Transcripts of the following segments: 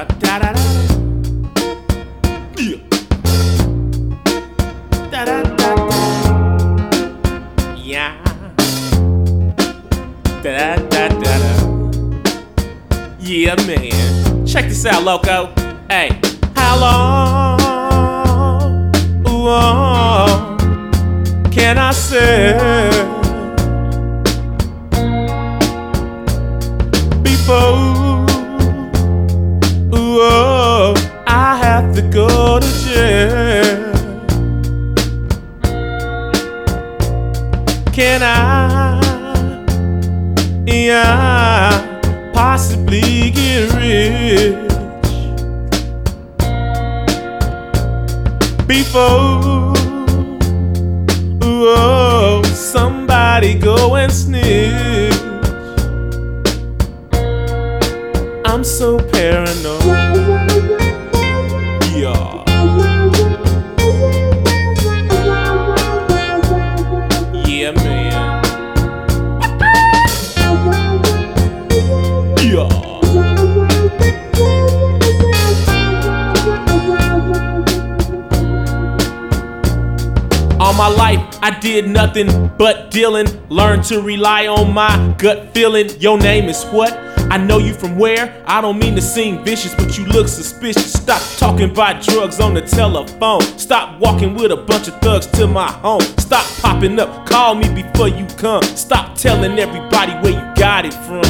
da da da. Yeah. Da da da da. Yeah. Da da da da. Yeah, man. Check this out, loco. Hey, how long? Ooh, can I say before I have to go to jail? Can I, possibly get rich before somebody go and snitch? I'm so paranoid. Yeah. Yeah, man. Yeah. All my life I did nothing but dealing. Learned to rely on my gut feeling. Your name is what? I know you from where? I don't mean to seem vicious, but you look suspicious. Stop talking about drugs on the telephone. Stop walking with a bunch of thugs to my home. Stop popping up, call me before you come. Stop telling everybody where you got it from.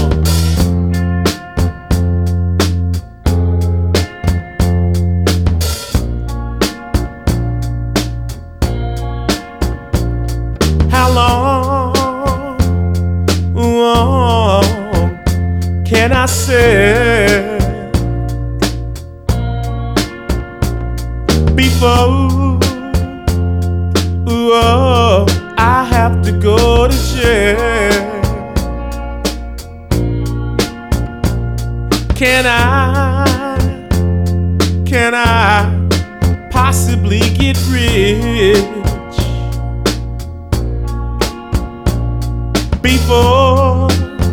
How long can I say before I have to go to jail? Can I possibly get rich before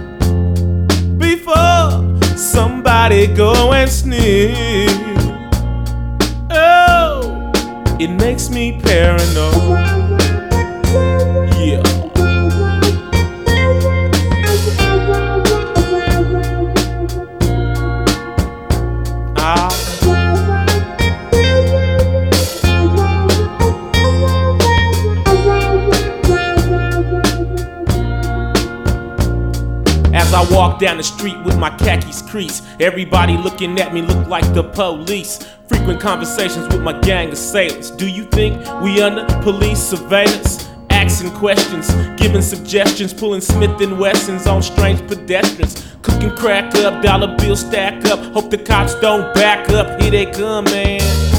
somebody go and snitch? Oh, it makes me paranoid. Yeah. As I walk down the street with my khakis creased, everybody looking at me look like the police. Frequent conversations with my gang of sailors. Do you think we under police surveillance? Asking questions, giving suggestions, pulling Smith & Wessons on strange pedestrians. Cooking crack up, dollar bills stack up. Hope the cops don't back up. Here they come, man.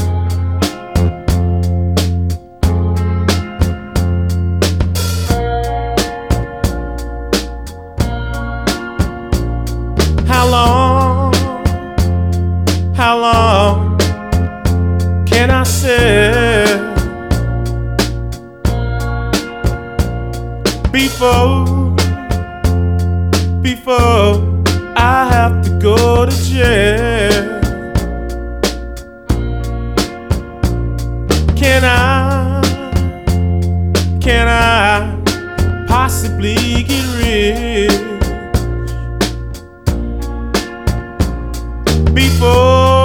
How long can I say before I have to go to jail? Can I possibly get rich before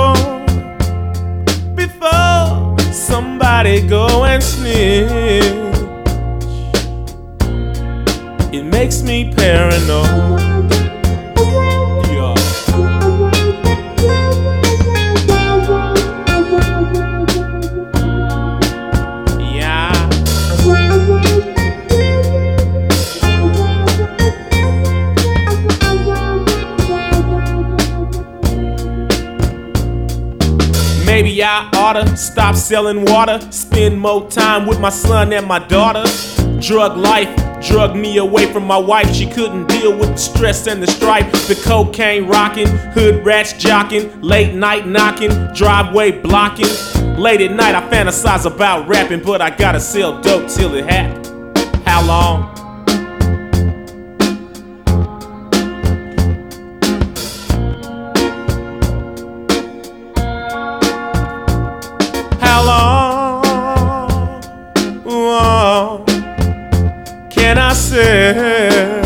somebody go and snitch? It makes me paranoid. Yeah. Yeah. Maybe I oughta stop selling water, spend more time with my son and my daughter. Drug life drug me away from my wife. She couldn't deal with the stress and the strife. The cocaine rocking, hood rats jocking, late night knocking, driveway blocking. Late at night I fantasize about rapping, but I gotta sell dope till it happens. How long? How long can I say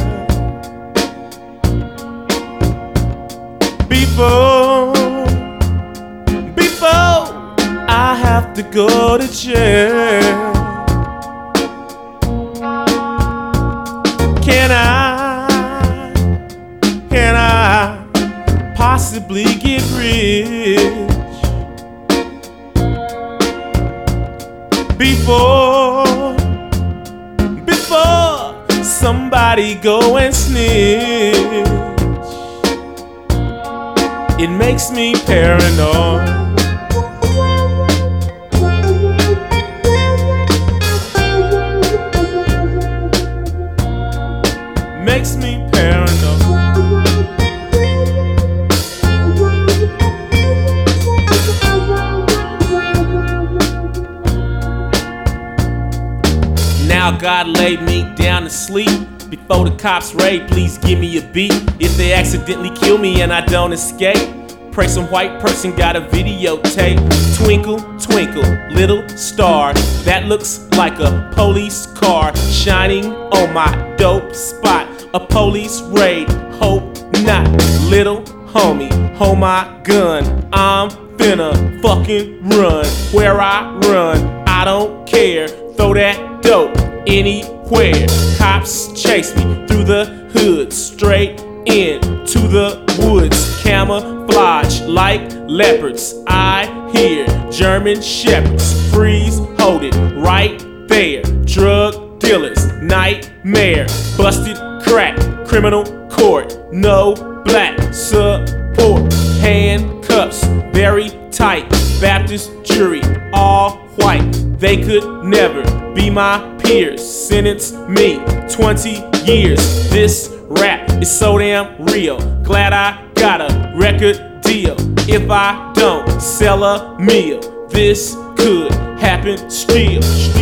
before I have to go to jail? Can I possibly get rich before somebody go and snitch? It makes me paranoid. Makes me paranoid. Now God laid me down to sleep. Before the cops raid, please give me a beat. If they accidentally kill me and I don't escape, pray some white person got a videotape. Twinkle, twinkle, little star, that looks like a police car shining on my dope spot. A police raid, hope not. Little homie, hold my gun. I'm finna fucking run. Where I run, I don't care. Throw that dope anywhere. Cops chase me through the hood, straight into the woods. Camouflage like leopards. I hear German shepherds. Freeze, hold it right there. Drug dealers, nightmare. Busted crack, criminal court. No black support. Handcuffs, very tight. Baptist jury, all white. They could never be my peers. Sentence me 20 years. This rap is so damn real. Glad I got a record deal. If I don't sell a meal, this could happen still.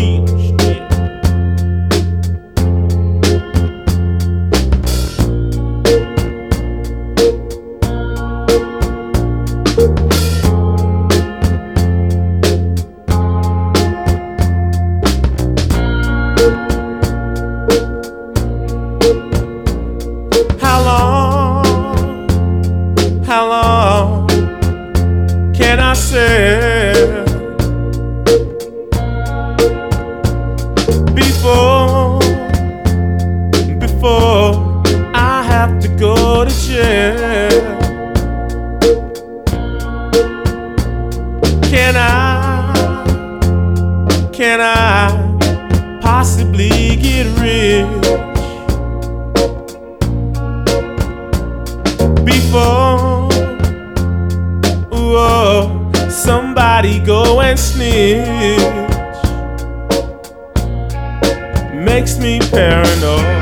How long can I say before I have to go to jail? Can I possibly get rich before somebody go and snitch? Makes me paranoid.